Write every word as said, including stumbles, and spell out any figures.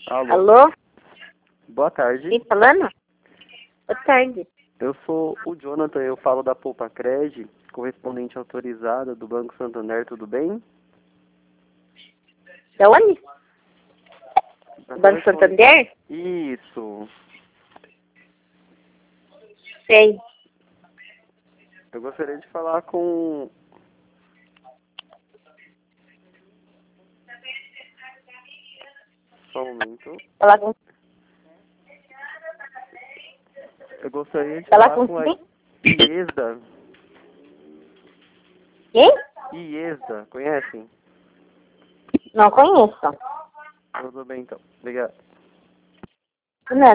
Alô? Alô? Boa tarde. Quem falando? Boa tarde. Eu sou o Jonathan, eu falo da Poupa Cred, correspondente autorizada do Banco Santander, tudo bem? Da onde? Da Banco corresponde- Santander? Isso. Sei. Eu gostaria de falar com... Só um momento. Falar com... Eu gostaria de Falar falar com com a quem? Iesda. Quem? Iesda, conhecem? Não conheço. Tudo bem, então. Obrigado. Não.